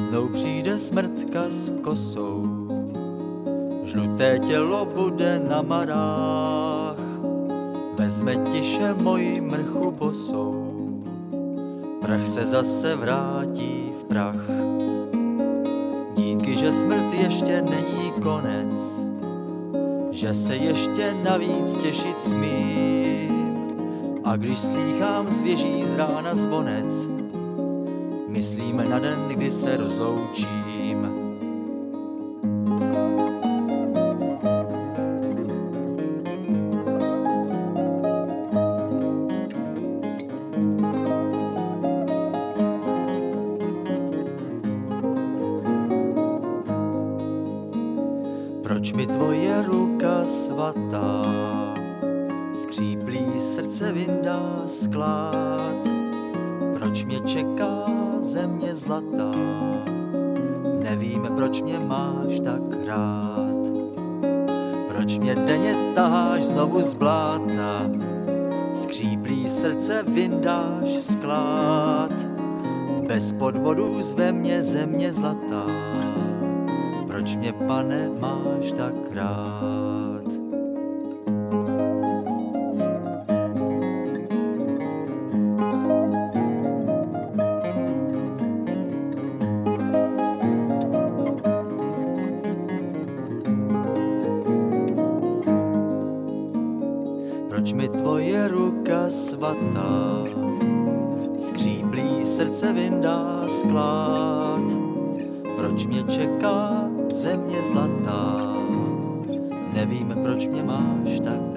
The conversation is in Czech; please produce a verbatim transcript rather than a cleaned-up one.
Jednou přijde smrtka s kosou, žluté tělo bude na marách, vezme tiše moji mrchu bosou, prach se zase vrátí v prach. Díky, že smrt ještě není konec, že se ještě navíc těšit smím. A když slýchám z věží z rána zvonec, myslíme na den, kdy se rozloučím. Proč mi tvoje ruka svatá skříplý srdce vyndá sklad? Proč mě čeká země zlatá? Nevím, proč mě máš tak rád. Proč mě denně taháš znovu z bláta? Skříplý srdce vyndáš sklad. Bez podvodů zve mě země zlatá. Proč mě, pane, máš tak rád? Proč mi tvoje ruka svatá skříplý srdce vyndá sklad? Proč mě čeká země zlatá? Nevím, proč mě máš tak